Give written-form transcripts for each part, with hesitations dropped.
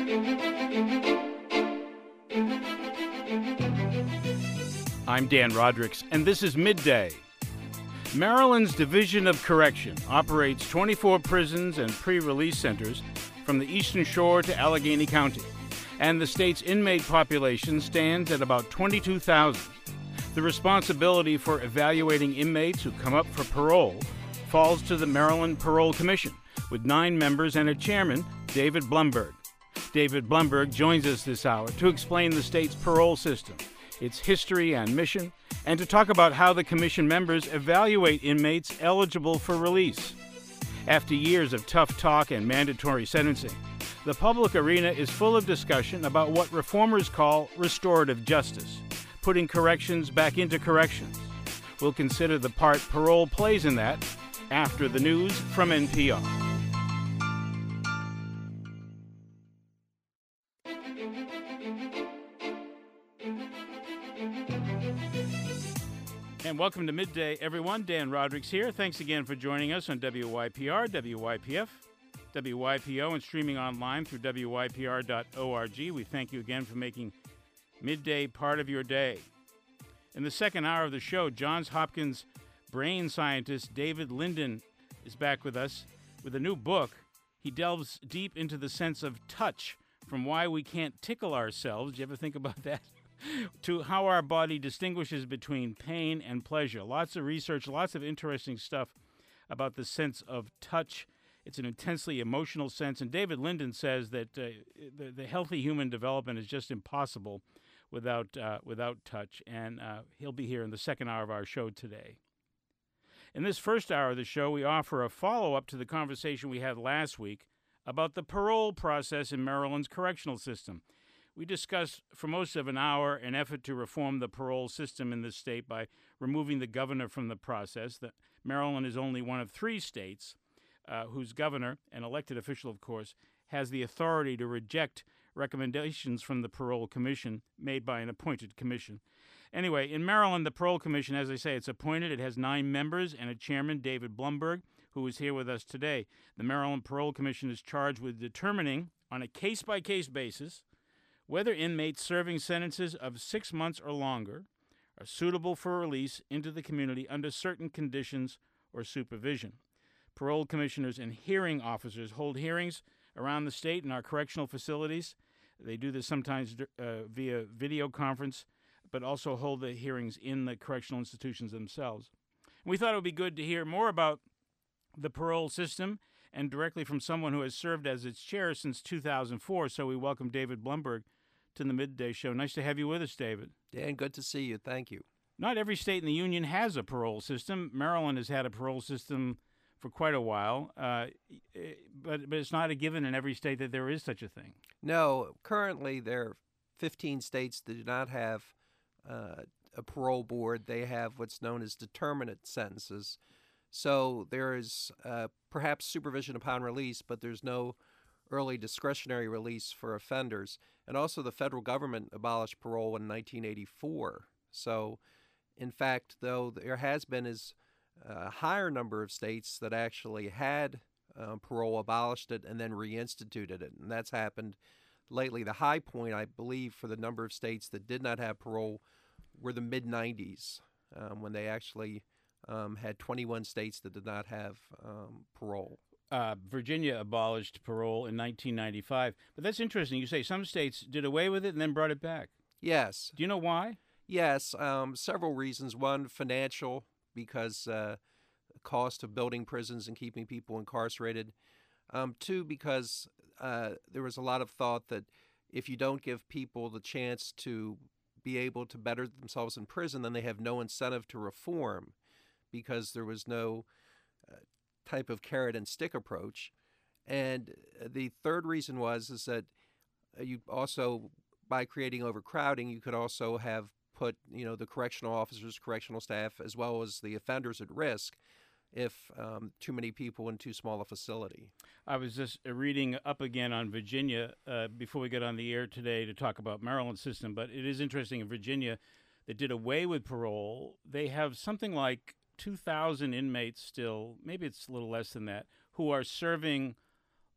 I'm Dan Rodricks, and this is Midday. Maryland's Division of Correction operates 24 prisons and pre-release centers from the Eastern Shore to Allegheny County, and the state's inmate population stands at about 22,000. The responsibility for evaluating inmates who come up for parole falls to the Maryland Parole Commission, with 9 members and a chairman, David Blumberg. David Blumberg joins us this hour to explain the state's parole system, its history and mission, and to talk about how the commission members evaluate inmates eligible for release. After years of tough talk and mandatory sentencing, the public arena is full of discussion about what reformers call restorative justice, putting corrections back into corrections. We'll consider the part parole plays in that after the news from NPR. And welcome to Midday, everyone. Dan Rodricks here. Thanks again for joining us on WYPR, WYPF, WYPO, and streaming online through WYPR.org. We thank you again for making Midday part of your day. In the second hour of the show, Johns Hopkins brain scientist David Linden is back with us with a new book. He delves deep into the sense of touch, from why we can't tickle ourselves. Do you ever think about that? To how our body distinguishes between pain and pleasure. Lots of research, lots of interesting stuff about the sense of touch. It's an intensely emotional sense, and David Linden says that the healthy human development is just impossible without touch, and he'll be here in the second hour of our show today. In this first hour of the show, we offer a follow-up to the conversation we had last week about the parole process in Maryland's correctional system. We discussed for most of an hour an effort to reform the parole system in this state by removing the governor from the process. Maryland is only one of 3 states whose governor, an elected official of course, has the authority to reject recommendations from the Parole Commission made by an appointed commission. Anyway, in Maryland, the Parole Commission, as I say, it's appointed. It has 9 members and a chairman, David Blumberg, who is here with us today. The Maryland Parole Commission is charged with determining, on a case-by-case basis, whether inmates serving sentences of 6 months or longer are suitable for release into the community under certain conditions or supervision. Parole commissioners and hearing officers hold hearings around the state in our correctional facilities. They do this sometimes via video conference, but also hold the hearings in the correctional institutions themselves. And we thought it would be good to hear more about the parole system and directly from someone who has served as its chair since 2004. So we welcome David Blumberg to the Midday Show. Nice to have you with us, David. Dan, good to see you. Thank you. Not every state in the union has a parole system. Maryland has had a parole system for quite a while, but it's not a given in every state that there is such a thing. No, currently there are 15 states that do not have a parole board. They have what's known as determinate sentences. So there is perhaps supervision upon release, but there's no early discretionary release for offenders. And also the federal government abolished parole in 1984. So, in fact, though there has been a higher number of states that actually had parole, abolished it, and then reinstituted it. And that's happened lately. The high point, I believe, for the number of states that did not have parole were the mid-'90s, when they actually had 21 states that did not have parole. Virginia abolished parole in 1995. But that's interesting. You say some states did away with it and then brought it back. Yes. Do you know why? Yes, several reasons. One, financial, because the cost of building prisons and keeping people incarcerated. 2, because there was a lot of thought that if you don't give people the chance to be able to better themselves in prison, then they have no incentive to reform, because there was no type of carrot and stick approach. And the third reason is that you also, by creating overcrowding, you could also have put the correctional officers, correctional staff, as well as the offenders at risk if too many people in too small a facility. I was just reading up again on Virginia before we got on the air today to talk about Maryland's system, but it is interesting. In Virginia, that did away with parole, they have something like 2,000 inmates still, maybe it's a little less than that, who are serving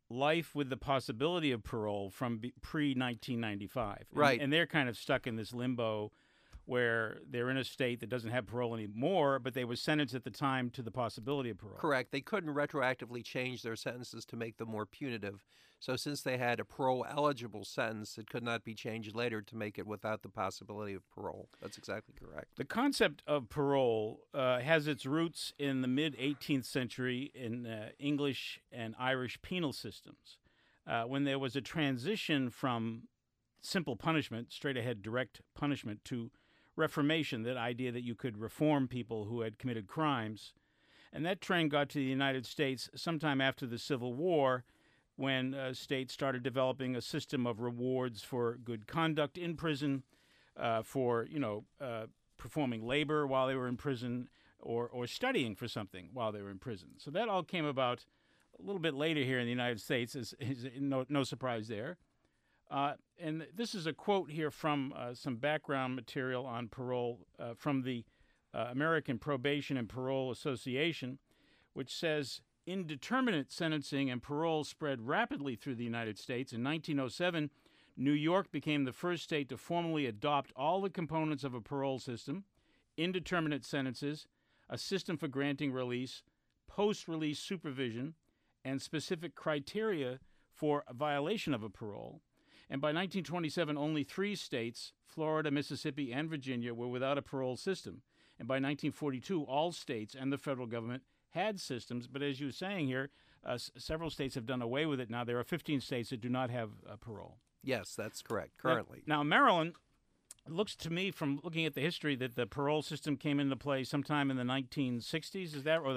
life with the possibility of parole from pre-1995. Right. And they're kind of stuck in this limbo where they're in a state that doesn't have parole anymore, but they were sentenced at the time to the possibility of parole. Correct. They couldn't retroactively change their sentences to make them more punitive. So since they had a parole-eligible sentence, it could not be changed later to make it without the possibility of parole. That's exactly correct. The concept of parole has its roots in the mid-18th century in English and Irish penal systems, when there was a transition from simple punishment, straight-ahead direct punishment, to reformation, that idea that you could reform people who had committed crimes. And that trend got to the United States sometime after the Civil War, when states started developing a system of rewards for good conduct in prison, for performing labor while they were in prison, or studying for something while they were in prison. So that all came about a little bit later here in the United States. Is no surprise there. And this is a quote here from some background material on parole from the American Probation and Parole Association, which says, indeterminate sentencing and parole spread rapidly through the United States. In 1907, New York became the first state to formally adopt all the components of a parole system: indeterminate sentences, a system for granting release, post-release supervision, and specific criteria for a violation of a parole. And by 1927, only 3 states, Florida, Mississippi, and Virginia, were without a parole system. And by 1942, all states and the federal government had systems. But as you were saying here, several states have done away with it now. There are 15 states that do not have parole. Yes, that's correct, currently. Now Maryland, it looks to me from looking at the history that the parole system came into play sometime in the 1960s. Is that, or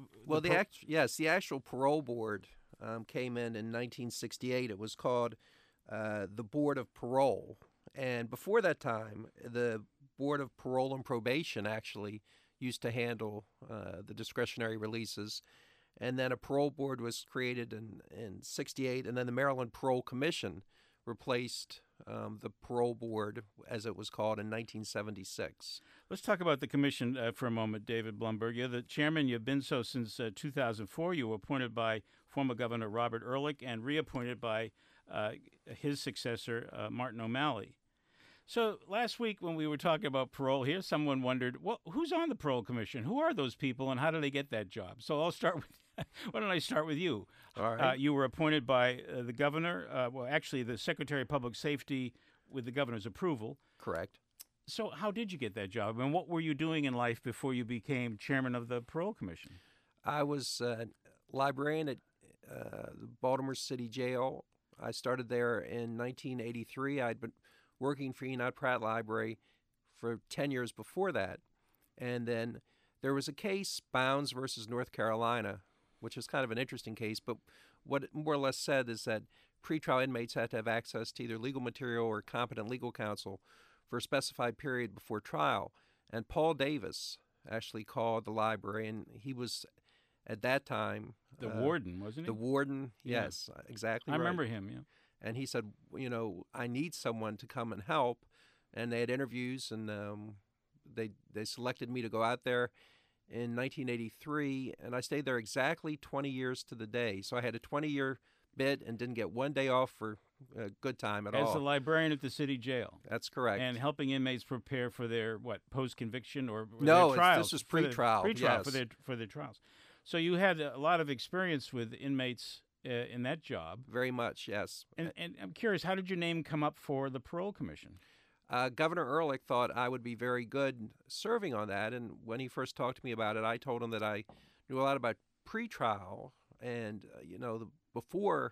the actual parole board came in 1968. It was called the Board of Parole. And before that time, the Board of Parole and Probation actually used to handle the discretionary releases. And then a parole board was created in 68, and then the Maryland Parole Commission replaced the parole board, as it was called, in 1976. Let's talk about the commission for a moment, David Blumberg. You're the chairman. You've been so since 2004. You were appointed by former Governor Robert Ehrlich and reappointed by his successor, Martin O'Malley. So last week when we were talking about parole here, someone wondered, well, who's on the parole commission? Who are those people and how do they get that job? So I'll start with, why don't I start with you? All right. You were appointed by the governor, actually the Secretary of Public Safety with the governor's approval. Correct. So how did you get that job, and what were you doing in life before you became chairman of the parole commission? I was a librarian at the Baltimore City Jail. I started there in 1983. I'd been working for Enoch Pratt Library for 10 years before that. And then there was a case, Bounds versus North Carolina, which is kind of an interesting case, but what it more or less said is that pretrial inmates had to have access to either legal material or competent legal counsel for a specified period before trial. And Paul Davis actually called the library, and he was, at that time... The warden, wasn't he? The warden, Yeah. yes, exactly I right. remember him, yeah. And he said, I need someone to come and help. And they had interviews, and they selected me to go out there in 1983. And I stayed there exactly 20 years to the day. So I had a 20-year bid and didn't get one day off for a good time at all. As a librarian at the city jail. That's correct. And helping inmates prepare for their, post-conviction or No, their trials? this was pre-trial. Pre-trial, yes. for their trials. So you had a lot of experience with inmates in that job. Very much, yes. And I'm curious, how did your name come up for the Parole Commission? Governor Ehrlich thought I would be very good serving on that, and when he first talked to me about it, I told him that I knew a lot about pretrial and, before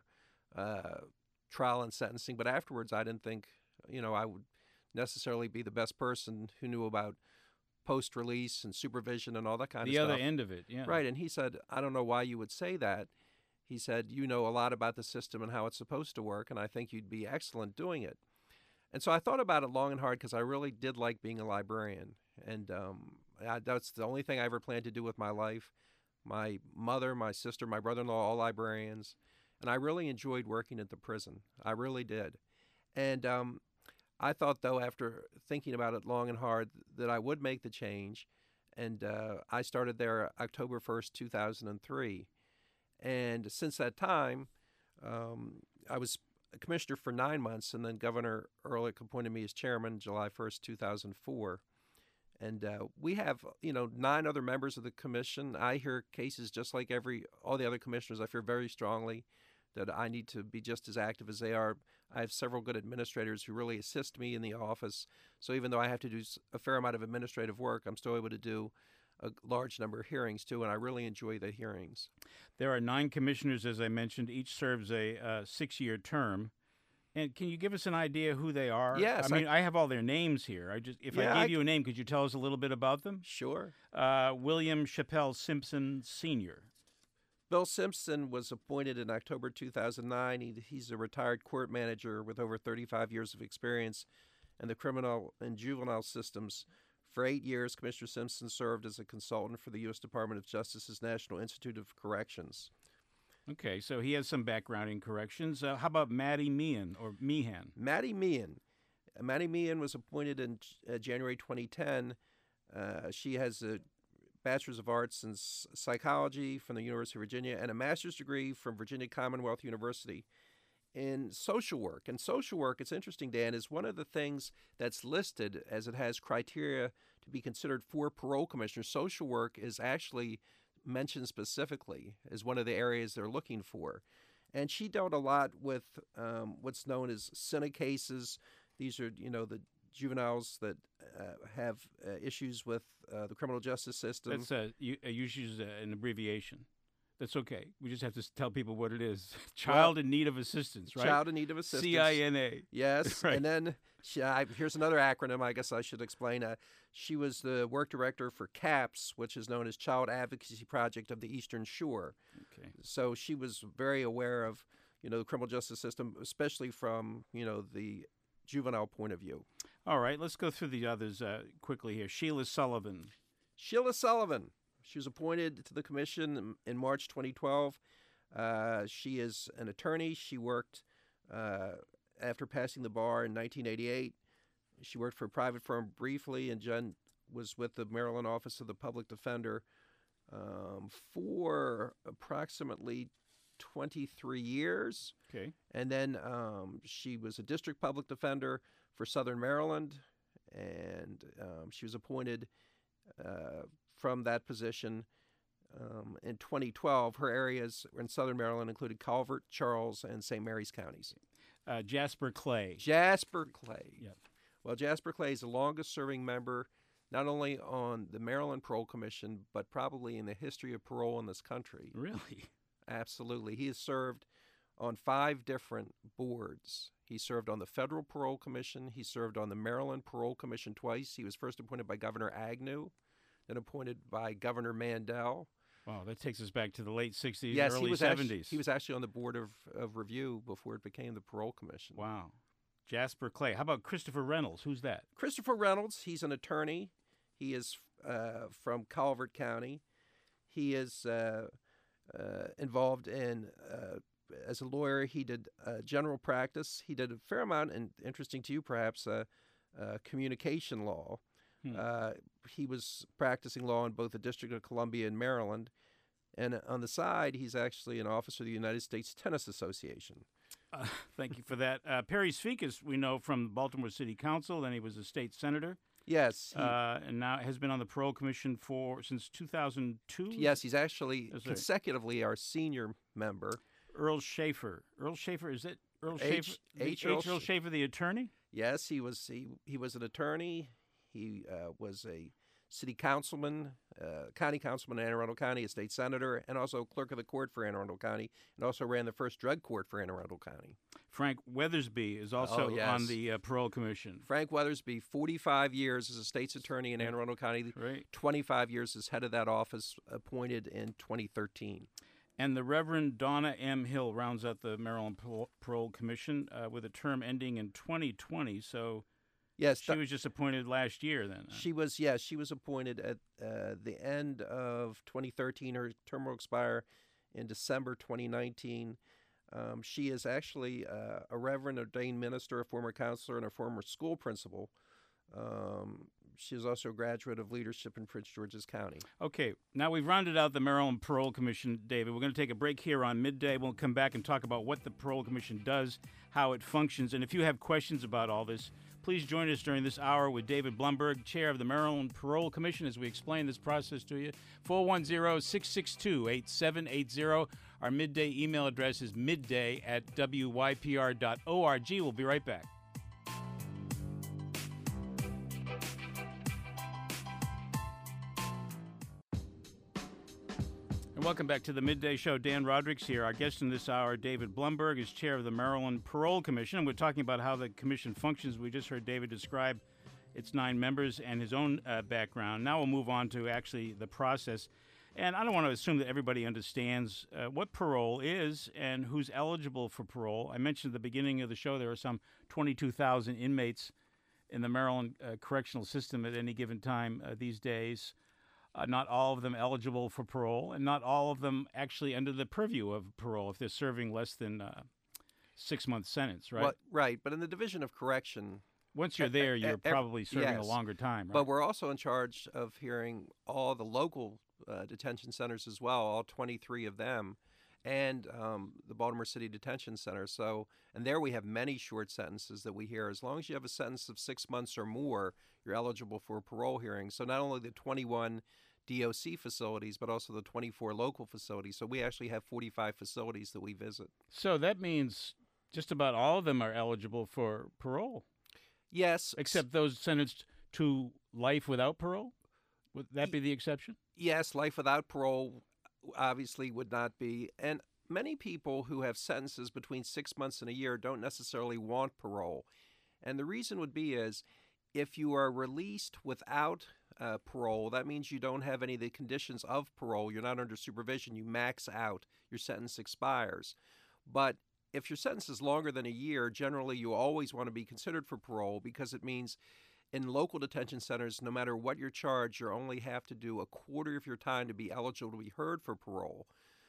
trial and sentencing, but afterwards I didn't think, I would necessarily be the best person who knew about post-release and supervision and all that kind of stuff. The other end of it, yeah. Right, and he said, I don't know why you would say that. He said, you know a lot about the system and how it's supposed to work, and I think you'd be excellent doing it. And so I thought about it long and hard because I really did like being a librarian. And that's the only thing I ever planned to do with my life. My mother, my sister, my brother-in-law, all librarians. And I really enjoyed working at the prison. I really did. And I thought, though, after thinking about it long and hard, that I would make the change. And I started there October 1st, 2003. And since that time, I was a commissioner for 9 months, and then Governor Ehrlich appointed me as chairman July 1st, 2004. And we have, 9 other members of the commission. I hear cases just like all the other commissioners. I feel very strongly that I need to be just as active as they are. I have several good administrators who really assist me in the office. So even though I have to do a fair amount of administrative work, I'm still able to do a large number of hearings, too, and I really enjoy the hearings. There are 9 commissioners, as I mentioned. Each serves a 6-year term. And can you give us an idea who they are? Yes. I mean, I have all their names here. I gave you a name, could you tell us a little bit about them? Sure. William Chappell Simpson, Sr. Bill Simpson was appointed in October 2009. He's a retired court manager with over 35 years of experience in the criminal and juvenile systems. For 8 years, Commissioner Simpson served as a consultant for the U.S. Department of Justice's National Institute of Corrections. Okay, so he has some background in corrections. How about Maddie Meehan, or Meehan? Maddie Meehan. Maddie Meehan was appointed in January 2010. She has a Bachelor's of Arts in Psychology from the University of Virginia and a master's degree from Virginia Commonwealth University in social work. And social work, it's interesting, Dan, is one of the things that's listed as it has criteria to be considered for parole commissioners. Social work is actually mentioned specifically as one of the areas they're looking for. And she dealt a lot with what's known as SINA cases. These are, the juveniles that have issues with the criminal justice system. That's you use an abbreviation. That's okay. We just have to tell people what it is. Child in need of assistance, right? Child in need of assistance. CINA. Yes. Right. And then here's another acronym I guess I should explain. She was the work director for CAPS, which is known as Child Advocacy Project of the Eastern Shore. Okay. So she was very aware of, the criminal justice system, especially from, the juvenile point of view. All right. Let's go through the others quickly here. Sheila Sullivan. Sheila Sullivan. She was appointed to the commission in March 2012. She is an attorney. She worked after passing the bar in 1988. She worked for a private firm briefly, and Jen was with the Maryland Office of the Public Defender for approximately 23 years. Okay. And then she was a district public defender for Southern Maryland, and she was appointed from that position in 2012. Her areas in Southern Maryland included Calvert, Charles, and St. Mary's counties. Jasper Clay. Jasper Clay. Yep. Well, Jasper Clay is the longest-serving member, not only on the Maryland Parole Commission, but probably in the history of parole in this country. Really? Absolutely. He has served on 5 different boards. He served on the Federal Parole Commission. He served on the Maryland Parole Commission twice. He was first appointed by Governor Agnew, then appointed by Governor Mandel. Wow, that takes us back to the late 60s, yes, early 70s. He was actually on the Board of Review before it became the Parole Commission. Wow. Jasper Clay. How about Christopher Reynolds? Who's that? Christopher Reynolds, he's an attorney. He is from Calvert County. He is involved in, as a lawyer, he did general practice. He did a fair amount, and interesting to you perhaps, communication law. He was practicing law in both the District of Columbia and Maryland. And on the side, he's actually an officer of the United States Tennis Association. Thank you for that. Perry Svikas, we know from Baltimore City Council, then he was a state senator. Yes. And now has been on the Parole Commission since 2002? Yes, he's actually consecutively our senior member. Earl Schaefer. Earl Schaefer, is it Earl H. Schaefer? Earl Schaefer, the attorney? Yes, he was an attorney. He was a city councilman, county councilman in Anne Arundel County, a state senator, and also clerk of the court for Anne Arundel County, and also ran the first drug court for Anne Arundel County. Frank Weathersby is also on the Parole Commission. Frank Weathersby, 45 years as a state's attorney in Anne Arundel County, right. 25 years as head of that office, appointed in 2013. And the Reverend Donna M. Hill rounds out the Maryland Parole Commission with a term ending in 2020, so... Yes, she was just appointed last year then. She was appointed at the end of 2013. Her term will expire in December 2019. She is actually a reverend ordained minister, a former counselor, and a former school principal. she is also a graduate of leadership in Prince George's County. Okay, now we've rounded out the Maryland Parole Commission, David. We're going to take a break here on Midday. We'll come back and talk about what the Parole Commission does, how it functions, and if you have questions about all this, please join us during this hour with David Blumberg, Chair of the Maryland Parole Commission, as we explain this process to you. 410-662-8780. Our Midday email address is midday@wypr.org. We'll be right back. Welcome back to the Midday Show. Dan Roderick's here. Our guest in this hour, David Blumberg, is chair of the Maryland Parole Commission, and we're talking about how the commission functions. We just heard David describe its 9 members and his own background. Now we'll move on to actually the process. And I don't want to assume that everybody understands what parole is and who's eligible for parole. I mentioned at the beginning of the show there are some 22,000 inmates in the Maryland correctional system at any given time these days. Not all of them eligible for parole, and not all of them actually under the purview of parole if they're serving less than a 6-month sentence, right? Well, right, but in the Division of Correction... Once you're there, you're probably serving a longer time, right? But we're also in charge of hearing all the local detention centers as well, all 23 of them, and the Baltimore City Detention Center. And there we have many short sentences that we hear. As long as you have a sentence of 6 months or more, you're eligible for a parole hearing. So not only the 21 DOC facilities, but also the 24 local facilities. So we actually have 45 facilities that we visit. So that means just about all of them are eligible for parole? Yes. Except those sentenced to life without parole? Would that be the exception? Yes, life without parole obviously would not be. And many people who have sentences between 6 months and a year don't necessarily want parole. And the reason would be is if you are released without parole, that means you don't have any of the conditions of parole. You're not under supervision. You max out. Your sentence expires. But if your sentence is longer than a year, generally you always want to be considered for parole because it means in local detention centers, no matter what your charge, you only have to do a quarter of your time to be eligible to be heard for parole.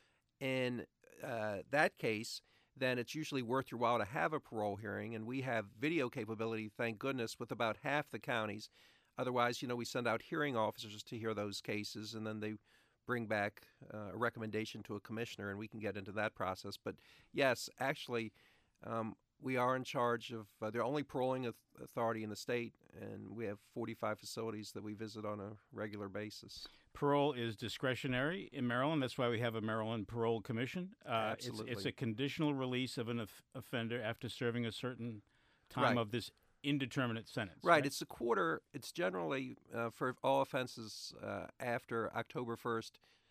In that case, then it's usually worth your while to have a parole hearing, and we have video capability, thank goodness, with about half the counties. Otherwise, we send out hearing officers to hear those cases, and then they bring back a recommendation to a commissioner, and we can get into that process. But yes, actually, we are in charge of the only paroling authority in the state, and we have 45 facilities that we visit on a regular basis. Parole is discretionary in Maryland. That's why we have a Maryland Parole Commission. Absolutely. It's a conditional release of an offender after serving a certain time of this indeterminate sentence. Right. It's a quarter. It's generally for all offenses after October 1st,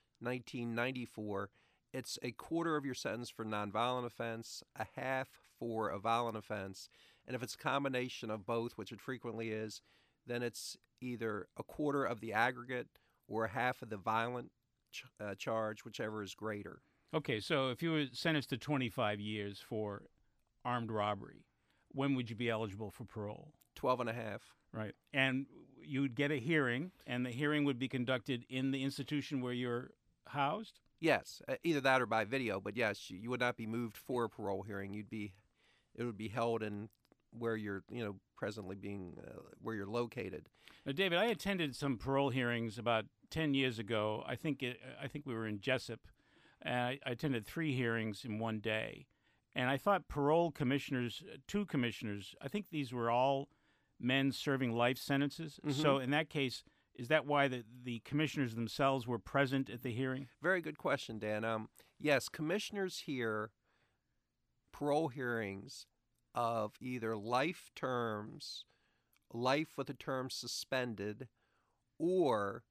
1994. It's a quarter of your sentence for nonviolent offense, a half for a violent offense. And if it's a combination of both, which it frequently is, then it's either a quarter of the aggregate or half of the violent charge, whichever is greater. Okay, so if you were sentenced to 25 years for armed robbery, when would you be eligible for parole? 12 and a half. Right. And you'd get a hearing, and the hearing would be conducted in the institution where you're housed? Yes, either that or by video. But yes, you would not be moved for a parole hearing. It would be held in where you're, presently being where you're located. Now, David, I attended some parole hearings about 10 years ago. I think we were in Jessup. I attended 3 hearings in one day. And I thought parole commissioners, 2 commissioners, I think these were all men serving life sentences. Mm-hmm. So in that case, is that why the commissioners themselves were present at the hearing? Very good question, Dan. Yes, commissioners hear parole hearings of either life terms, life with a term suspended, or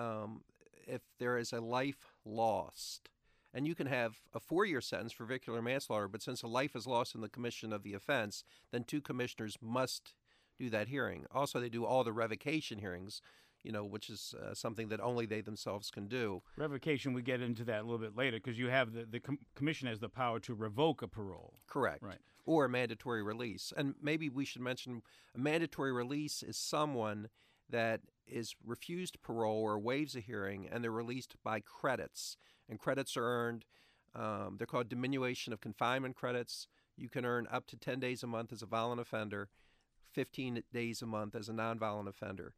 if there is a life lost. And you can have a 4-year sentence for vehicular manslaughter, but since a life is lost in the commission of the offense, then 2 commissioners must do that hearing. Also, they do all the revocation hearings, which is something that only they themselves can do. Revocation, we get into that a little bit later, because you have the commission has the power to revoke a parole. Correct. Right. Or a mandatory release. And maybe we should mention a mandatory release is someone that is refused parole or waives a hearing, and they're released by credits. And credits are earned, they're called diminution of confinement credits. You can earn up to 10 days a month as a violent offender, 15 days a month as a nonviolent offender.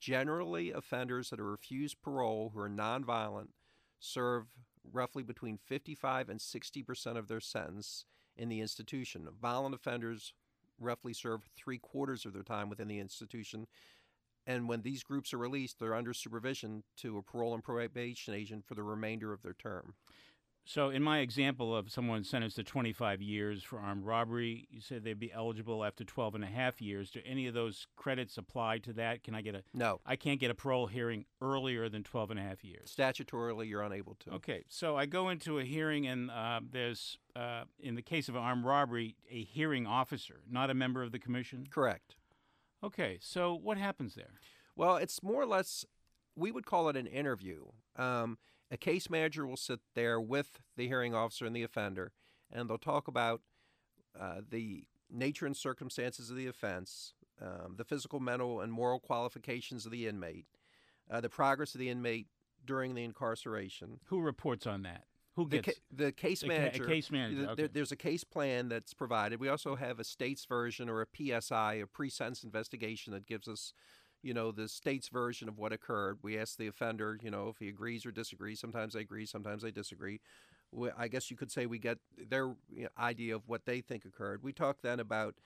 Generally, offenders that are refused parole who are nonviolent serve roughly between 55 and 60% of their sentence in the institution. Violent offenders roughly serve 3/4 of their time within the institution. And when these groups are released, they're under supervision to a parole and probation agent for the remainder of their term. So in my example of someone sentenced to 25 years for armed robbery, you said they'd be eligible after 12 and a half years. Do any of those credits apply to that? Can I get No. I can't get a parole hearing earlier than 12 and a half years. Statutorily, you're unable to. Okay, so I go into a hearing, and there's, in the case of armed robbery, a hearing officer, not a member of the commission? Correct. Okay, so what happens there? Well, it's more or less, we would call it an interview. A case manager will sit there with the hearing officer and the offender, and they'll talk about the nature and circumstances of the offense, the physical, mental, and moral qualifications of the inmate, the progress of the inmate during the incarceration. Who reports on that? Who gets the case manager? A case manager. Okay. There's a case plan that's provided. We also have a state's version or a PSI, a pre-sentence investigation, that gives us, the state's version of what occurred. We ask the offender, if he agrees or disagrees. Sometimes they agree, sometimes they disagree. I guess you could say we get their idea of what they think occurred. We talk then about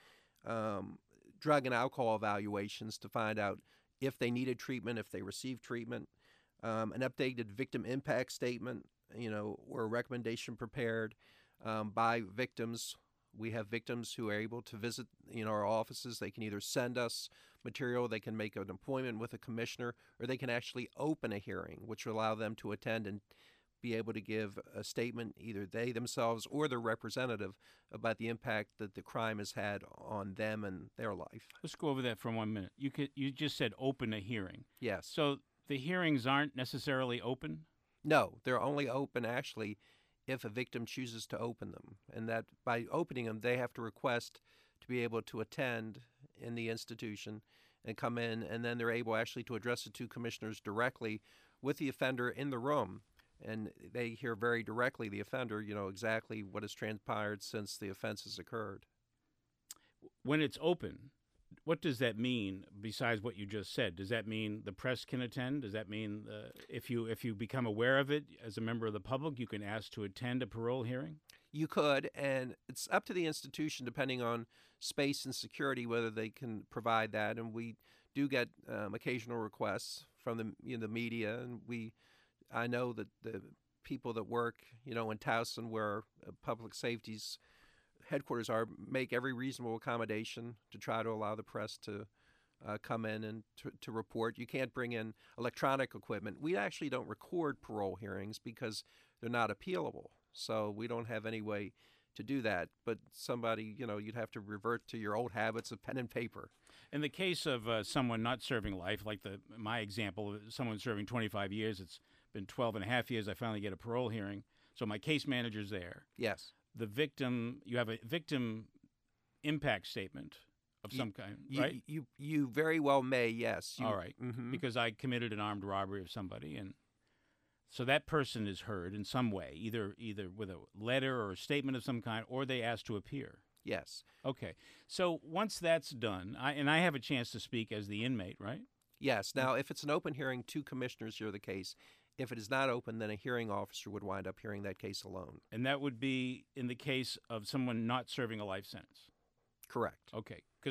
drug and alcohol evaluations to find out if they needed treatment, if they received treatment, an updated victim impact statement, or a recommendation prepared by victims. We have victims who are able to visit, our offices. They can either send us material, they can make an appointment with a commissioner, or they can actually open a hearing, which will allow them to attend and be able to give a statement, either they themselves or their representative, about the impact that the crime has had on them and their life. Let's go over that for 1 minute. You just said open a hearing. Yes. So the hearings aren't necessarily open? No, they're only open actually if a victim chooses to open them. And that by opening them, they have to request to be able to attend in the institution and come in, and then they're able actually to address the two commissioners directly with the offender in the room. And they hear very directly, the offender, exactly what has transpired since the offense has occurred. When it's open, what does that mean besides what you just said? Does that mean the press can attend? Does that mean if you become aware of it as a member of the public, you can ask to attend a parole hearing? You could, and it's up to the institution, depending on space and security, whether they can provide that. And we do get occasional requests from the media, and I know that the people that work, in Towson, where public safety's headquarters are, make every reasonable accommodation to try to allow the press to come in and to report. You can't bring in electronic equipment. We actually don't record parole hearings because they're not appealable. So we don't have any way to do that. But somebody, you'd have to revert to your old habits of pen and paper. In the case of someone not serving life, like my example, someone serving 25 years, it's been 12 and a half years, I finally get a parole hearing. So my case manager's there. Yes. The victim, you have a victim impact statement of some kind, right? You very well may, yes. All right, because I committed an armed robbery of somebody, and so that person is heard in some way, either with a letter or a statement of some kind, or they ask to appear. Yes. Okay, so once that's done, I have a chance to speak as the inmate, right? Yes. Now, if it's an open hearing, two commissioners hear the case. If it is not open, then a hearing officer would wind up hearing that case alone. And that would be in the case of someone not serving a life sentence. Correct. Okay, because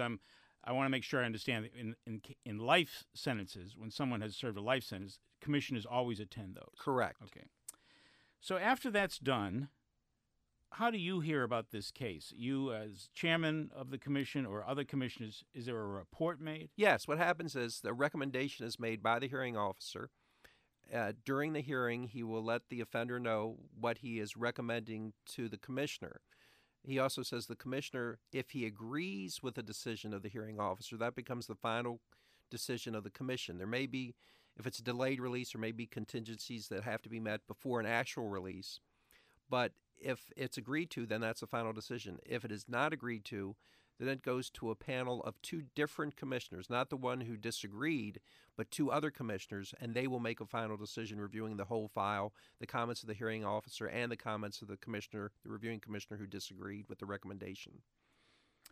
I want to make sure I understand that in life sentences, when someone has served a life sentence, commissioners always attend those. Correct. Okay. So after that's done, how do you hear about this case? You, as chairman of the commission or other commissioners, is there a report made? Yes. What happens is the recommendation is made by the hearing officer. During the hearing, he will let the offender know what he is recommending to the commissioner. He also says the commissioner, if he agrees with the decision of the hearing officer, that becomes the final decision of the commission. There may be, if it's a delayed release, there may be contingencies that have to be met before an actual release. But if it's agreed to, then that's the final decision. If it is not agreed to, then it goes to a panel of two different commissioners, not the one who disagreed, but two other commissioners, and they will make a final decision reviewing the whole file, the comments of the hearing officer, and the comments of the commissioner, the reviewing commissioner who disagreed with the recommendation.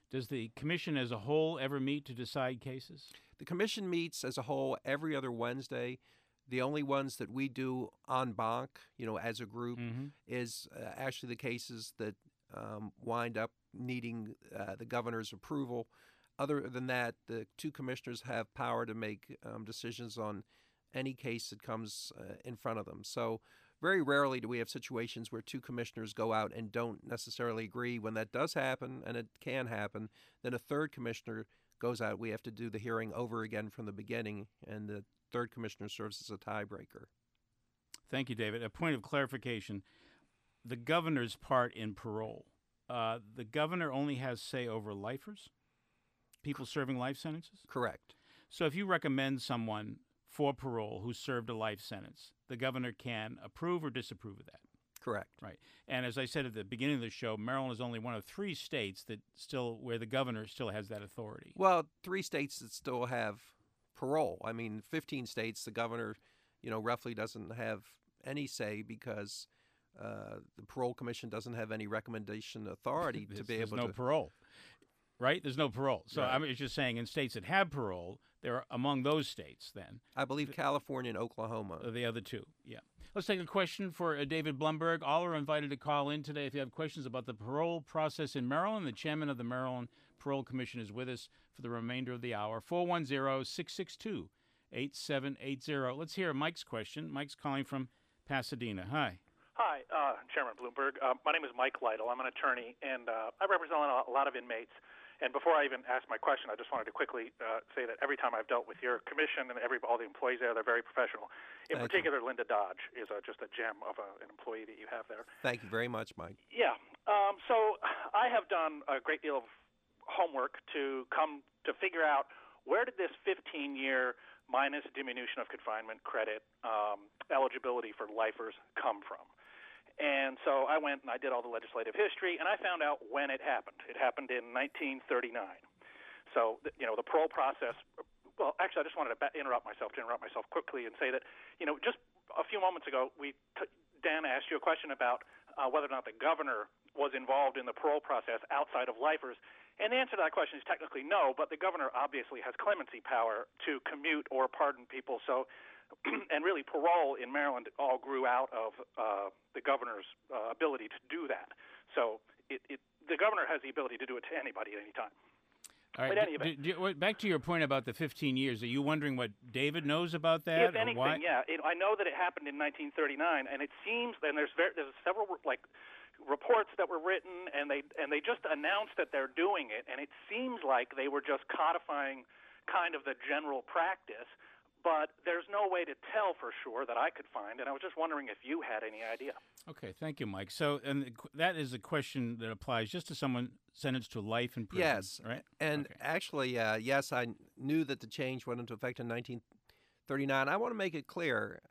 Does the commission as a whole ever meet to decide cases? The commission meets as a whole every other Wednesday. The only ones that we do en banc, as a group, is actually the cases that wind up needing the governor's approval. Other than that, the two commissioners have power to make decisions on any case that comes in front of them. So very rarely do we have situations where two commissioners go out and don't necessarily agree. When that does happen, and it can happen, then a third commissioner goes out. We have to do the hearing over again from the beginning, and the third commissioner serves as a tiebreaker. Thank you, David. A point of clarification. The governor's part in parole. The governor only has say over lifers, people serving life sentences? Correct. So if you recommend someone for parole who served a life sentence, the governor can approve or disapprove of that. Correct. Right. And as I said at the beginning of the show, Maryland is only one of 3 states where the governor still has that authority. Well, 3 states that still have parole. I mean, 15 states, the governor, roughly doesn't have any say because the parole commission doesn't have any recommendation authority to be able to. There's no parole, right? There's no parole. So Right. I mean, it's just saying in states that have parole, they're among those states then. I believe California and Oklahoma. The other 2, yeah. Let's take a question for David Blumberg. All are invited to call in today if you have questions about the parole process in Maryland. The chairman of the Maryland Parole Commission is with us for the remainder of the hour. 410-662-8780. Let's hear Mike's question. Mike's calling from Pasadena. Hi. Hi, Chairman Bloomberg. My name is Mike Lytle. I'm an attorney, and I represent a lot of inmates. And before I even ask my question, I just wanted to quickly say that every time I've dealt with your commission and all the employees there, they're very professional. In particular, Linda Dodge is just a gem of an employee that you have there. Thank you very much, Mike. Yeah. So I have done a great deal of homework to come to figure out where did this 15-year minus diminution of confinement credit eligibility for lifers come from? And so I went and I did all the legislative history, and I found out when it happened. It happened in 1939. So, the parole process – well, actually, I just wanted to interrupt myself quickly and say that, just a few moments ago, Dan asked you a question about whether or not the governor was involved in the parole process outside of lifers. And the answer to that question is technically no, but the governor obviously has clemency power to commute or pardon people. So – and really, parole in Maryland all grew out of the governor's ability to do that. So the governor has the ability to do it to anybody at any time. All right. Back to your point about the 15 years. Are you wondering what David knows about that? If anything, why? Yeah. I know that it happened in 1939, and it seems, and there's several reports that were written, and they just announced that they're doing it, and it seems like they were just codifying kind of the general practice. But there's no way to tell for sure that I could find, and I was just wondering if you had any idea. Okay, thank you, Mike. So, and that is a question that applies just to someone sentenced to life in prison, yes, right? And actually, yes, I knew that the change went into effect in 1939. I want to make it clear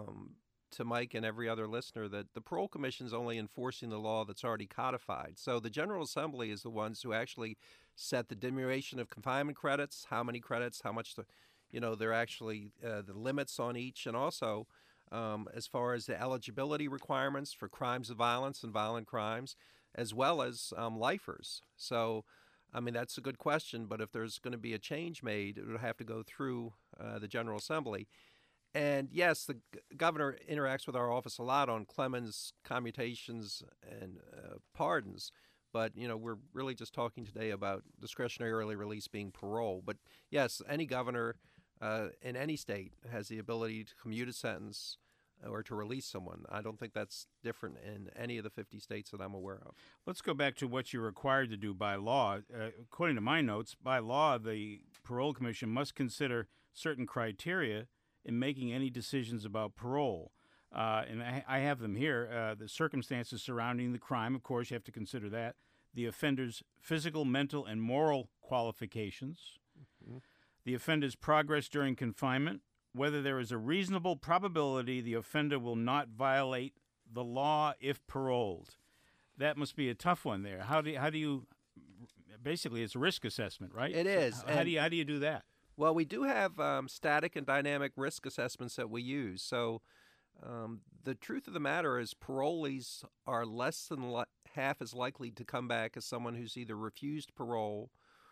to Mike and every other listener that the Parole Commission is only enforcing the law that's already codified. So the General Assembly is the ones who actually set the diminution of confinement credits, how many credits, how much they're actually the limits on each, and also as far as the eligibility requirements for crimes of violence and violent crimes, as well as lifers. So, I mean, that's a good question, but if there's going to be a change made, it would have to go through the General Assembly. And yes, the governor interacts with our office a lot on clemens, commutations, and pardons. But, we're really just talking today about discretionary early release being parole. But yes, any governor in any state has the ability to commute a sentence or to release someone. I don't think that's different in any of the 50 states that I'm aware of. Let's go back to what you're required to do by law. According to my notes, by law, the Parole Commission must consider certain criteria in making any decisions about parole. And I have them here. The circumstances surrounding the crime, of course, you have to consider that. The offender's physical, mental, and moral qualifications. Mm-hmm. The offender's progress during confinement, whether there is a reasonable probability the offender will not violate the law if paroled. That must be a tough one there. How do you basically, it's a risk assessment, right? It is. How do you do that? Well, we do have static and dynamic risk assessments that we use. So the truth of the matter is parolees are less than half as likely to come back as someone who's either refused parole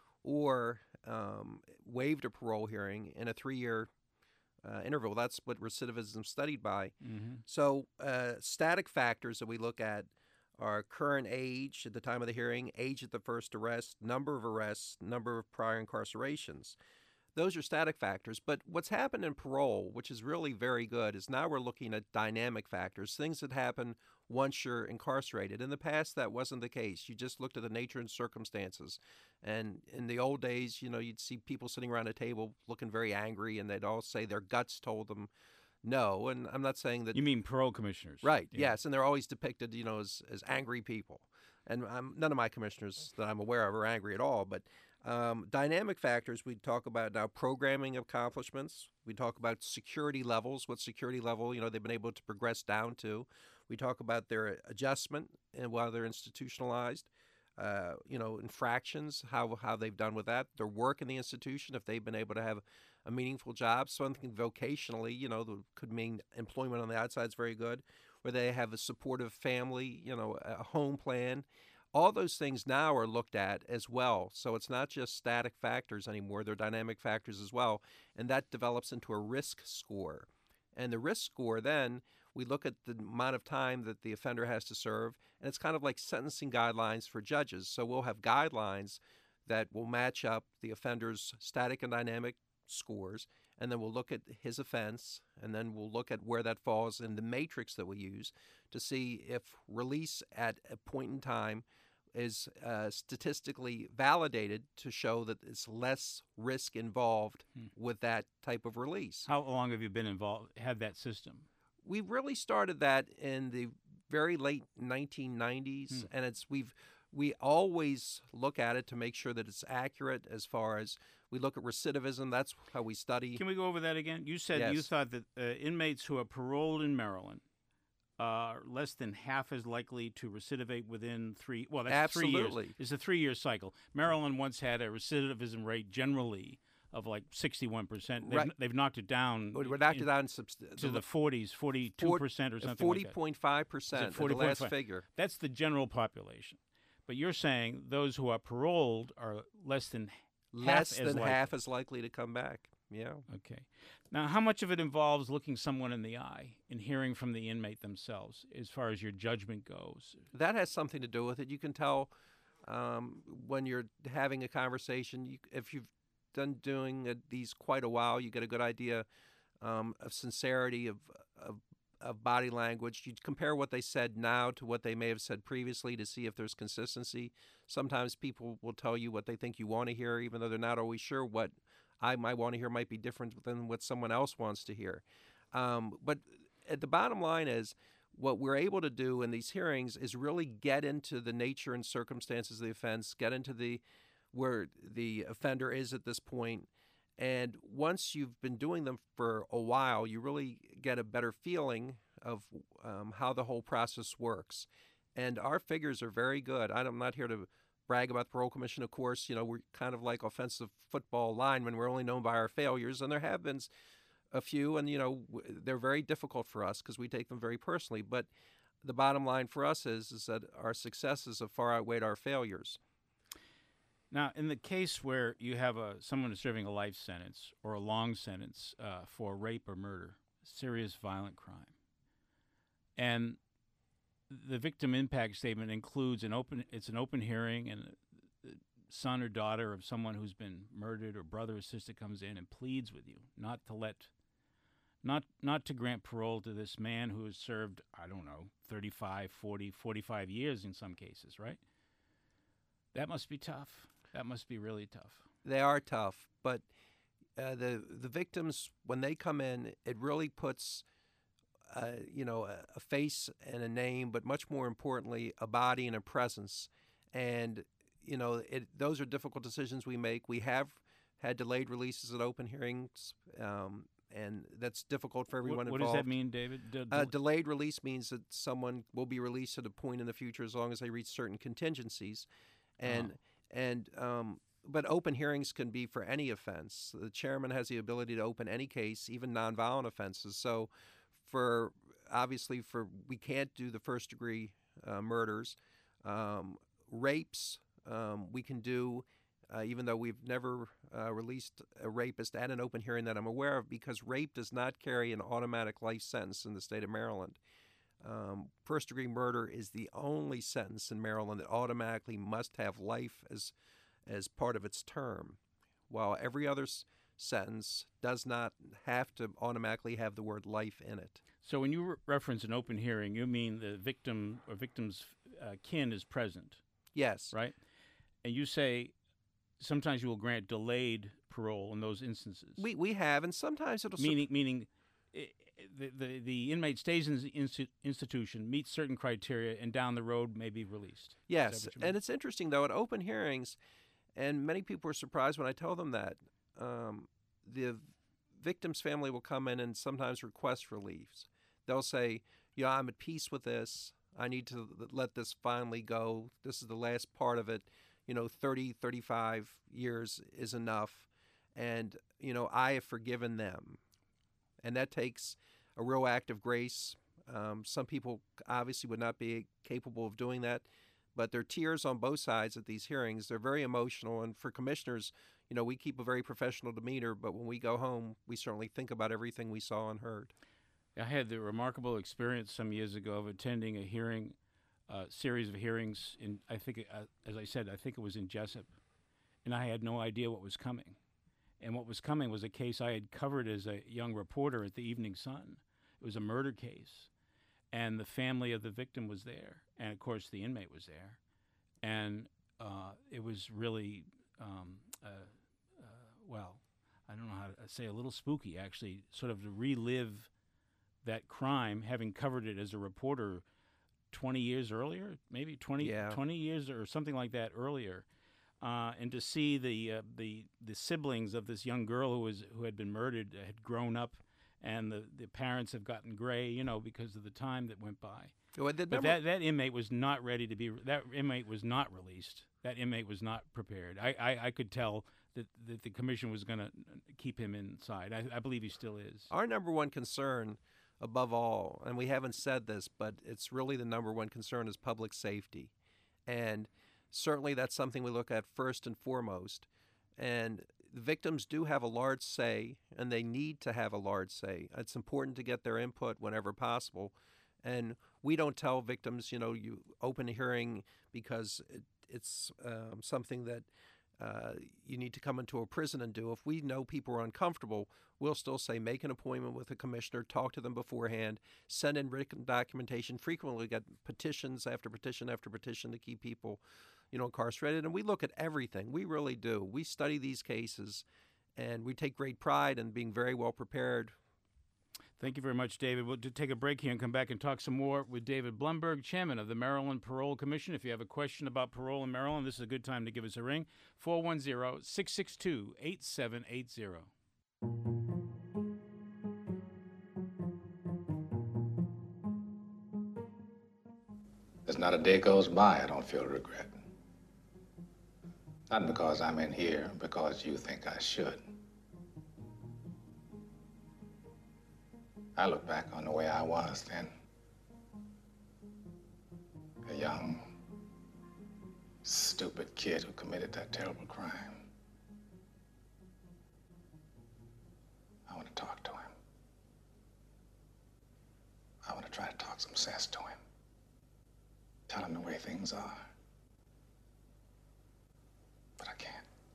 or waived a parole hearing in a 3-year interval. That's what recidivism is studied by. Mm-hmm. So static factors that we look at are current age at the time of the hearing, age at the first arrest, number of arrests, number of prior incarcerations. Those are static factors. But what's happened in parole, which is really very good, is now we're looking at dynamic factors, things that happen once you're incarcerated. In the past, that wasn't the case. You just looked at the nature and circumstances. And in the old days, you'd see people sitting around a table looking very angry, and they'd all say their guts told them no. And I'm not saying that... You mean parole commissioners? Right, yeah. Yes. And they're always depicted, as angry people. And none of my commissioners that I'm aware of are angry at all. But dynamic factors, we talk about now programming accomplishments. We talk about security levels, what security level, they've been able to progress down to. We talk about their adjustment and while they're institutionalized. Infractions, how they've done with that, their work in the institution, if they've been able to have a meaningful job. Something vocationally, that could mean employment on the outside is very good, where they have a supportive family, a home plan. All those things now are looked at as well. So it's not just static factors anymore, they're dynamic factors as well. And that develops into a risk score. And the risk score then, we look at the amount of time that the offender has to serve, and it's kind of like sentencing guidelines for judges. So we'll have guidelines that will match up the offender's static and dynamic scores, and then we'll look at his offense, and then we'll look at where that falls in the matrix that we use to see if release at a point in time is statistically validated to show that it's less risk involved with that type of release. How long have you been involved, had that system? We really started that in the very late 1990s, and we always look at it to make sure that it's accurate as far as we look at recidivism. That's how we study. Can we go over that again? You said Yes. You thought that inmates who are paroled in Maryland are less than half as likely to recidivate within three. Well, that's Absolutely. 3 years. It's a 3-year cycle. Maryland once had a recidivism rate generally of like 61%. Right. They've knocked it down. We knocked it down to the 40s, 42% or something like that. 40.5%, the last 40.5. figure. That's the general population. But you're saying those who are paroled are less than half as likely to come back. Yeah. Okay. Now, how much of it involves looking someone in the eye and hearing from the inmate themselves as far as your judgment goes? That has something to do with it. You can tell when you're having a conversation, if you've done doing these quite a while, you get a good idea of sincerity, of body language. You compare what they said now to what they may have said previously to see if there's consistency. Sometimes people will tell you what they think you want to hear, even though they're not always sure what I might want to hear might be different than what someone else wants to hear. But at the bottom line is, what we're able to do in these hearings is really get into the nature and circumstances of the offense, get into where the offender is at this point. And once you've been doing them for a while, you really get a better feeling of how the whole process works. And our figures are very good. I'm not here to brag about the Parole Commission. Of course, we're kind of like offensive football linemen. We're only known by our failures, and there have been a few, and they're very difficult for us because we take them very personally. But the bottom line for us is that our successes have far outweighed our failures. Now, in the case where you have someone who's serving a life sentence or a long sentence for rape or murder, serious violent crime, and the victim impact statement includes an open hearing, and the son or daughter of someone who's been murdered or brother or sister comes in and pleads with you not to grant parole to this man who has served, 35, 40, 45 years in some cases, right? That must be tough. That must be really tough. They are tough, but the victims, when they come in, it really puts a face and a name, but much more importantly, a body and a presence. And those are difficult decisions we make. We have had delayed releases at open hearings, and that's difficult for everyone involved. What does that mean, David? Delayed release means that someone will be released at a point in the future as long as they reach certain contingencies. But open hearings can be for any offense. The chairman has the ability to open any case, even nonviolent offenses. So we can't do the first-degree murders. Rapes, we can do, even though we've never released a rapist at an open hearing that I'm aware of, because rape does not carry an automatic life sentence in the state of Maryland. First-degree murder is the only sentence in Maryland that automatically must have life as part of its term, while every other sentence does not have to automatically have the word life in it. So when you reference an open hearing, you mean the victim or victim's kin is present, Yes. right? And you say sometimes you will grant delayed parole in those instances. We have, and sometimes it'll... Meaning the inmate stays in the institution, meets certain criteria, and down the road may be released. Yes, and it's interesting, though, at open hearings, and many people are surprised when I tell them that, the victim's family will come in and sometimes request reliefs. They'll say, yeah, I'm at peace with this. I need to let this finally go. This is the last part of it. 30, 35 years is enough. And, I have forgiven them. And that takes a real act of grace. Some people obviously would not be capable of doing that, but there are tears on both sides at these hearings. They're very emotional, and for commissioners, we keep a very professional demeanor, but when we go home, we certainly think about everything we saw and heard. I had the remarkable experience some years ago of attending a hearing, series of hearings in, I think, as I said, I think it was in Jessup, and I had no idea what was coming. And what was coming was a case I had covered as a young reporter at the Evening Sun. It was a murder case, and the family of the victim was there, and of course the inmate was there, and it was really, well, I don't know how to say, a little spooky actually, sort of to relive that crime, having covered it as a reporter 20 years earlier, maybe 20 years or something like that earlier. And to see the siblings of this young girl who had been murdered had grown up, and the parents have gotten gray, because of the time that went by. Well, but that inmate was not ready to be. That inmate was not released. That inmate was not prepared. I could tell that the commission was going to keep him inside. I believe he still is. Our number one concern, above all, and we haven't said this, but it's really the number one concern, is public safety, and certainly that's something we look at first and foremost. And the victims do have a large say, and they need to have a large say. It's important to get their input whenever possible. And we don't tell victims, you open a hearing because it's something that you need to come into a prison and do. If we know people are uncomfortable, we'll still say make an appointment with a commissioner, talk to them beforehand, send in written documentation. Frequently we get petitions after petition after petition to keep people incarcerated. And we look at everything. We really do. We study these cases, and we take great pride in being very well prepared. Thank you very much, David. We'll take a break here and come back and talk some more with David Blumberg, chairman of the Maryland Parole Commission. If you have a question about parole in Maryland, this is a good time to give us a ring, 410-662-8780. There's not a day goes by I don't feel regret. Not because I'm in here, because you think I should. I look back on the way I was then. A young, stupid kid who committed that terrible crime. I want to talk to him. I want to try to talk some sense to him. Tell him the way things are. But I can't.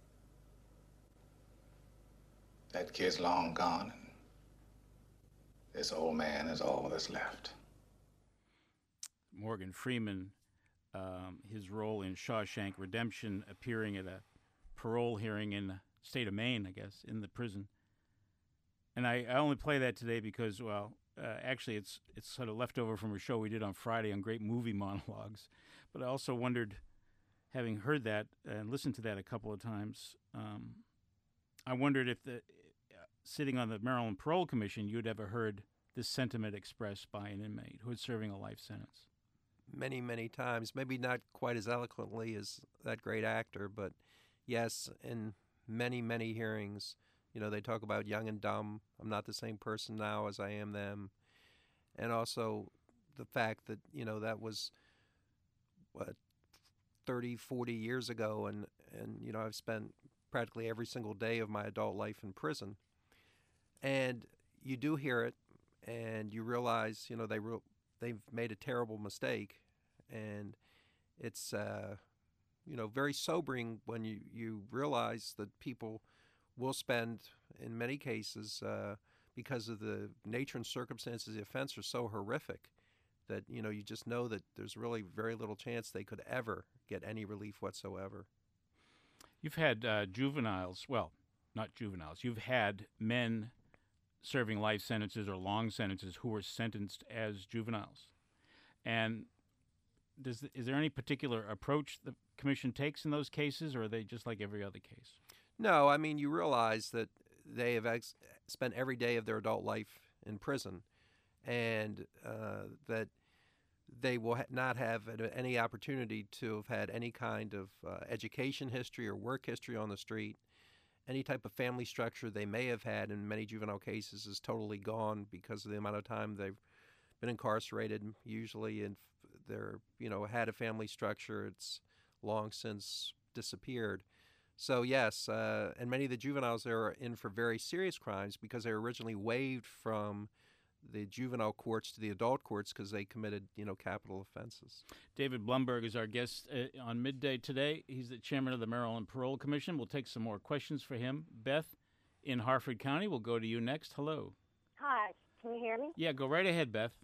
That kid's long gone, and this old man is all that's left. Morgan Freeman, his role in Shawshank Redemption, appearing at a parole hearing in the state of Maine, I guess, in the prison. And I only play that today because, actually it's sort of left over from a show we did on Friday on great movie monologues. But I also wondered, having heard that and listened to that a couple of times, I wondered if sitting on the Maryland Parole Commission, you'd ever heard this sentiment expressed by an inmate who is serving a life sentence. Many, many times, maybe not quite as eloquently as that great actor, but yes, in many, many hearings, they talk about young and dumb. I'm not the same person now as I am then. And also the fact that, that was, 30, 40 years ago, and I've spent practically every single day of my adult life in prison. And you do hear it, and you realize, they've made a terrible mistake, and it's very sobering when you realize that people will spend, in many cases, because of the nature and circumstances of the offense are so horrific that you just know that there's really very little chance they could ever get any relief whatsoever. You've had juveniles, well, not juveniles, you've had men serving life sentences or long sentences who were sentenced as juveniles. And is there any particular approach the commission takes in those cases, or are they just like every other case? No, I mean, you realize that they have spent every day of their adult life in prison, and that they will not have any opportunity to have had any kind of education history or work history on the street. Any type of family structure they may have had in many juvenile cases is totally gone because of the amount of time they've been incarcerated, usually, and they're, had a family structure. It's long since disappeared. So yes, and many of the juveniles are in for very serious crimes because they were originally waived from the juvenile courts to the adult courts because they committed, capital offenses. David Blumberg is our guest on Midday today. He's the chairman of the Maryland Parole Commission. We'll take some more questions for him. Beth in Harford County, we'll go to you next. Hello. Hi, can you hear me? Yeah, go right ahead, Beth.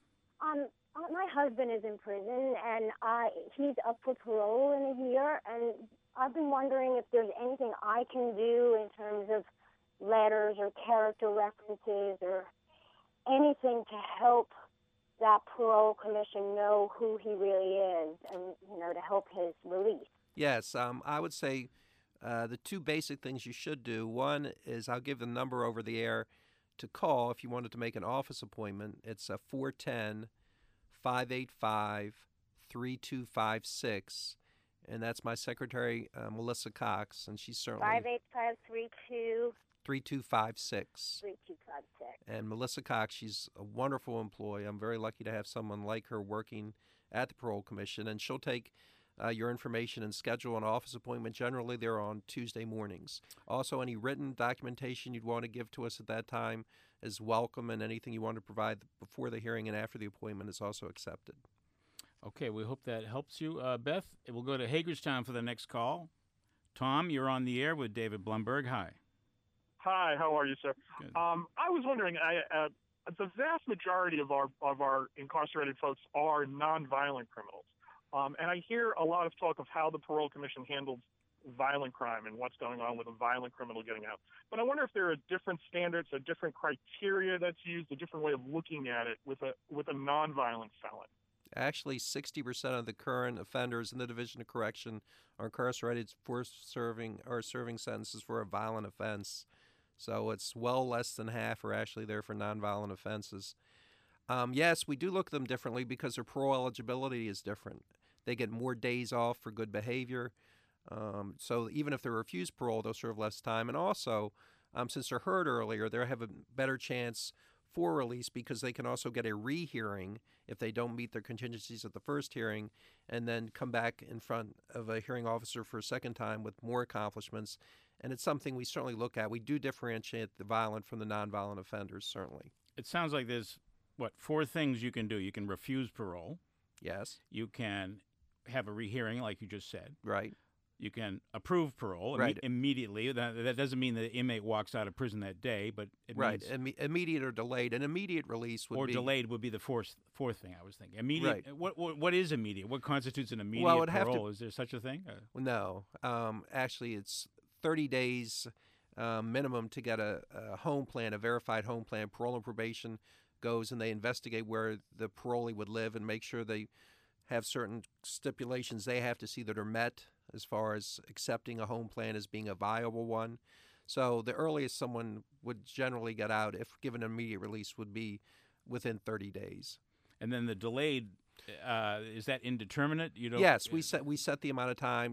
My husband is in prison, and he's up for parole in a year, and I've been wondering if there's anything I can do in terms of letters or character references or anything to help that parole commission know who he really is and, to help his release. Yes, I would say the two basic things you should do. One is I'll give the number over the air to call if you wanted to make an office appointment. It's 410-585-3256, and that's my secretary, Melissa Cox, and she's certainly 585-3256. 3256. 3256. And Melissa Cox, she's a wonderful employee. I'm very lucky to have someone like her working at the Parole Commission, and she'll take your information and schedule an office appointment. Generally, they're on Tuesday mornings. Also, any written documentation you'd want to give to us at that time is welcome, and anything you want to provide before the hearing and after the appointment is also accepted. Okay, we hope that helps you. Beth, we'll go to Hagerstown for the next call. Tom, you're on the air with David Blumberg. Hi. Hi, how are you, sir? Good. I was wondering, the vast majority of our incarcerated folks are nonviolent criminals, and I hear a lot of talk of how the Parole Commission handles violent crime and what's going on with a violent criminal getting out. But I wonder if there are different standards, a different criteria that's used, a different way of looking at it with a nonviolent felon. Actually, 60% of the current offenders in the Division of Correction are incarcerated for serving sentences for a violent offense. So it's well less than half are actually there for nonviolent offenses. Yes, we do look at them differently because their parole eligibility is different. They get more days off for good behavior. So even if they're refused parole, they'll serve less time. And also, since they're heard earlier, they have a better chance for release because they can also get a rehearing if they don't meet their contingencies at the first hearing and then come back in front of a hearing officer for a second time with more accomplishments. And it's something we certainly look at. We do differentiate the violent from the nonviolent offenders, certainly. It sounds like there's, 4 things you can do. You can refuse parole. Yes. You can have a rehearing, like you just said. Right. You can approve parole immediately. That doesn't mean the inmate walks out of prison that day, but it means immediate or delayed. An immediate release would be... Or delayed would be the fourth thing I was thinking. Immediate. Right. What is immediate? What constitutes an immediate parole? Is there such a thing? No. Actually, it's 30 days minimum to get a home plan, a verified home plan. Parole and probation goes and they investigate where the parolee would live and make sure they have certain stipulations they have to see that are met as far as accepting a home plan as being a viable one. So the earliest someone would generally get out, if given an immediate release, would be within 30 days. And then the delayed, is that indeterminate? Yes, we set the amount of time.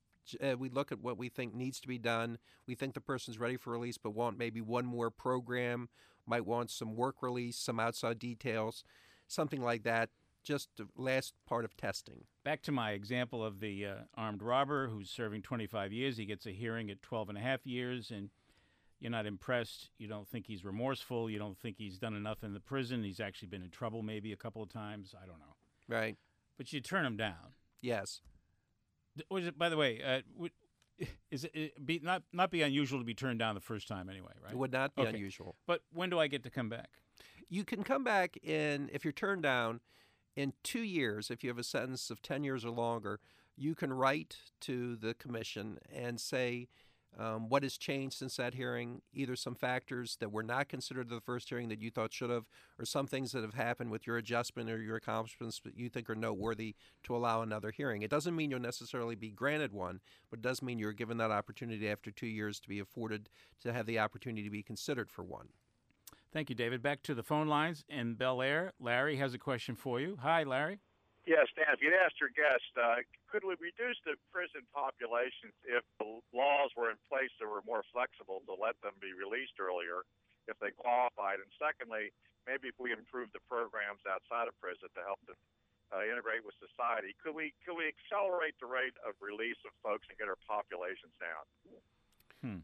We look at what we think needs to be done. We think the person's ready for release but want maybe one more program, might want some work release, some outside details, something like that. just the last part of testing. Back to my example of the armed robber who's serving 25 years. He gets a hearing at 12 and a half years, and you're not impressed. You don't think he's remorseful. You don't think he's done enough in the prison. He's actually been in trouble maybe a couple of times. I don't know. Right. But you turn him down. Yes. Was it, by the way, is it be not be unusual to be turned down the first time anyway, right? It would not be Okay. unusual. But when do I get to come back? You can come back if you're turned down, in 2 years. If you have a sentence of 10 years or longer, you can write to the commission and say what has changed since that hearing, either some factors that were not considered in the first hearing that you thought should have, or some things that have happened with your adjustment or your accomplishments that you think are noteworthy to allow another hearing. It doesn't mean you'll necessarily be granted one, but it does mean you're given that opportunity after 2 years to be afforded to have the opportunity to be considered for one. Thank you, David. Back to the phone lines in Bel Air. Larry has a question for you. Hi, Larry. Yes, Dan, if you'd asked your guest, could we reduce the prison populations if the laws were in place that were more flexible to let them be released earlier if they qualified? And secondly, maybe if we improve the programs outside of prison to help them integrate with society, could we accelerate the rate of release of folks and get our populations down?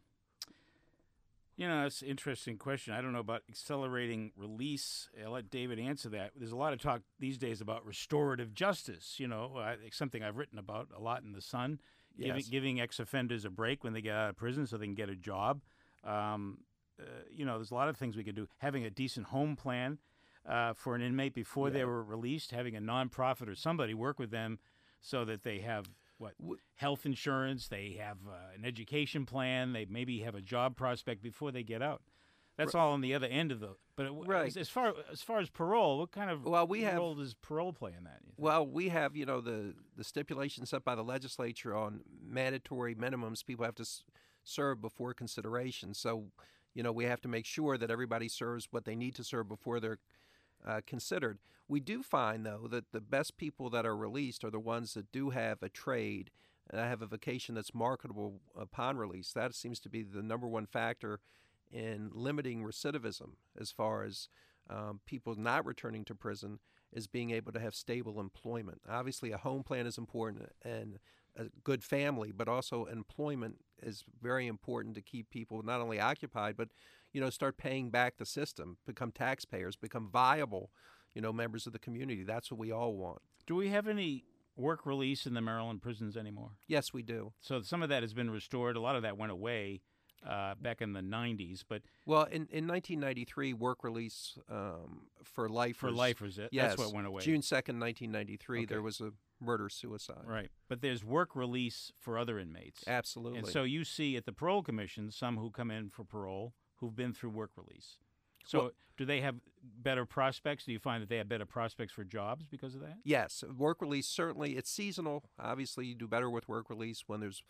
You know, that's an interesting question. I don't know about accelerating release. I'll let David answer that. There's a lot of talk these days about restorative justice, something I've written about a lot in The Sun, Yes. giving ex-offenders a break when they get out of prison so they can get a job. There's a lot of things we could do. Having a decent home plan for an inmate before they were released, having a nonprofit or somebody work with them so that they have health insurance, they have an education plan, they maybe have a job prospect before they get out. That's all on the other end of the. But as far as parole, what kind of role does parole play in that? Well, we have the stipulations set by the legislature on mandatory minimums people have to serve before consideration. So, we have to make sure that everybody serves what they need to serve before they're considered. We do find, though, that the best people that are released are the ones that do have a trade and have a vocation that's marketable upon release. That seems to be the number one factor in limiting recidivism as far as people not returning to prison, is being able to have stable employment. Obviously, a home plan is important and a good family, but also employment is very important to keep people not only occupied, but start paying back the system, become taxpayers, become viable, members of the community. That's what we all want. Do we have any work release in the Maryland prisons anymore? Yes, we do. So some of that has been restored. A lot of that went away back in the 90s. But well, in 1993, work release for lifers. For lifers, that's what went away. June 2nd, 1993, there was a murder-suicide. Right. But there's work release for other inmates. Absolutely. And so you see at the Parole Commission some who come in for parole who've been through work release. So do they have better prospects? Do you find that they have better prospects for jobs because of that? Yes. Work release, certainly. It's seasonal. Obviously, you do better with work release when there's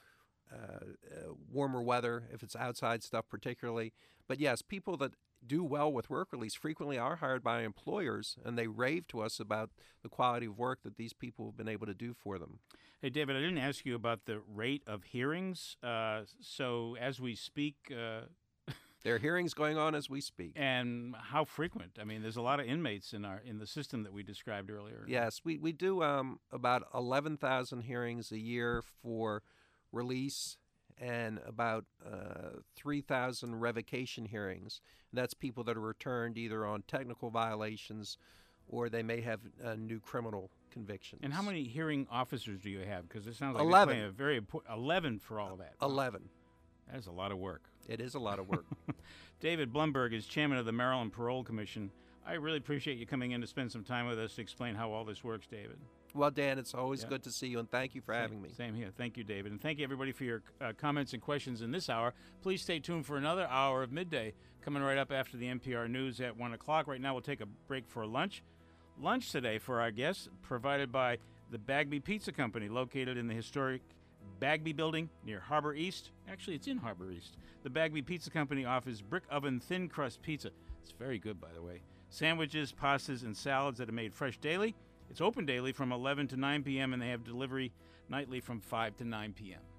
warmer weather, if it's outside stuff particularly. But yes, people that do well with work release frequently are hired by employers, and they rave to us about the quality of work that these people have been able to do for them. Hey, David, I didn't ask you about the rate of hearings. So as we speak... There are hearings going on as we speak. And how frequent? I mean, there's a lot of inmates in the system that we described earlier. Yes, we do about 11,000 hearings a year for release and about 3,000 revocation hearings. And that's people that are returned either on technical violations or they may have new criminal convictions. And how many hearing officers do you have? Because it sounds like 11. a very important 11 for all of that. 11. That is a lot of work. It is a lot of work. David Blumberg is chairman of the Maryland Parole Commission. I really appreciate you coming in to spend some time with us to explain how all this works, David. Well, Dan, it's always good to see you, and thank you for having me. Same here. Thank you, David. And thank you, everybody, for your comments and questions in this hour. Please stay tuned for another hour of Midday coming right up after the NPR News at 1 o'clock. Right now, we'll take a break for lunch. Lunch today for our guests provided by the Bagby Pizza Company, located in the historic Bagby Building near Harbor East. Actually, it's in Harbor East. The Bagby Pizza Company offers brick oven thin crust pizza. It's very good, by the way. Sandwiches, pastas, and salads that are made fresh daily. It's open daily from 11 to 9 p.m., and they have delivery nightly from 5 to 9 p.m.